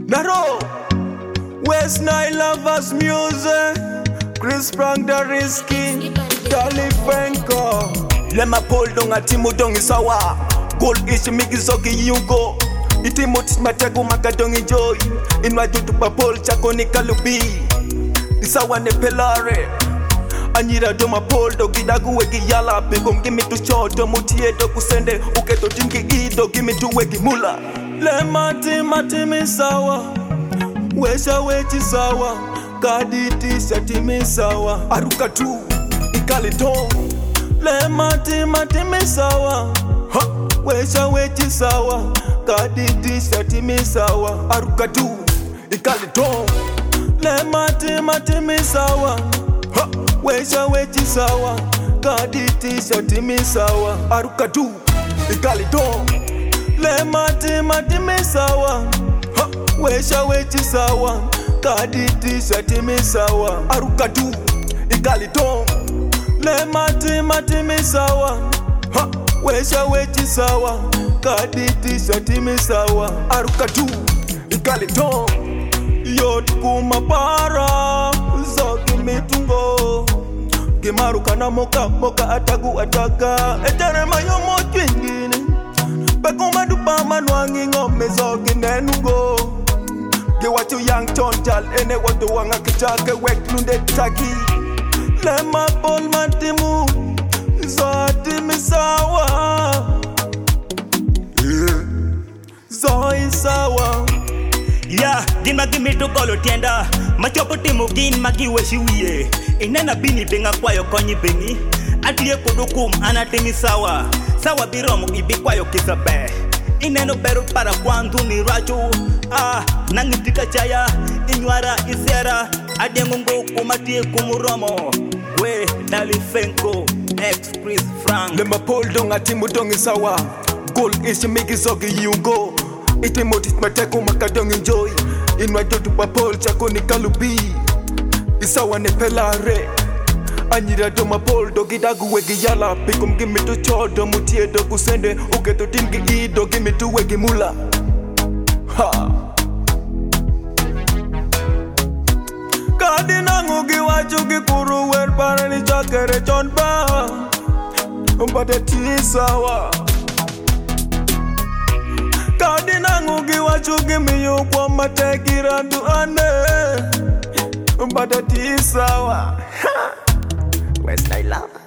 Naro, West Nile Lovers Music, Chris Frank the Risky, Dali Fenko. Lema Paul donga timu dongi sawa. Gold ishi miki soki yugo. Itimoti matego makadongi joy. Inwa jutu pa Paul chako ni kalubi. Isawa ne pelare. Anyira doma Paul dogi dagu wegi yala. Begom gimme to choto mutie do kusende. Uketo tinki ido gimme to wegi mula. Lema timati sawa. Wesha wechi sawa. Kaditi shati sawa. Aruka tu ikali ton. Lema timati sawa. Wesha wechi sawa. Kaditi shati sawa. Aruka tu ikali ton. Lema timati sawa. Wesha wechi sawa. Kaditi shati sawa. Aruka tu ikali ton. Lema timati sawa. Wesha wechi sawa. Kaditi shati sawa. Aruka tu ikali ton. Lema timati sawa. Wesha wechi sawa. Kaditi shati sawa. Aruka tu ikali ton. Yot kumapara zogi mitungo. Gimaruka na moka atagu ataka. Etere mayo mochwingine. Bekuma dupa manwangi ngome zogi nenugo. Giwachu yang chonchal ene watu wanga kichake wek lunde taki. Lema Paul matimu zoti misawa. Zoi sawa. Yeah, gima gimi to kolo tienda. Machopo timu gin magi weshiwie. Inena bini benga kwayo konyi bengi. Atiye kudukum anatimi sawa. Sawa biromu ibi kwayo kisabe. Ineno beru para kwandu ni racho. Nangitika chaya. Inywara isera. Adiengungu kumatie kumuromo. We Dali Fenko X Chris Frank. Lema Paul donga timu dongi sawa. Gold ishi miki sogi yugo. Itimoti mateko makadongi enjoy. Inwa jotu pa Paul chako ni kalubi. Isawa ne pelare. Anyira doma Paul dogi dagu wegi yala. Pikum gimme to chodo mutie do kusende. Uketo tingi ido gimme to wegi mula. Ha. Kadina ngugi wachugi kuru wer parani chakere chonpa. Umpate tisawa. Kadina ngugi wachugi miyu kwa mategira duane. Umpate tisawa. West Nile Lovers.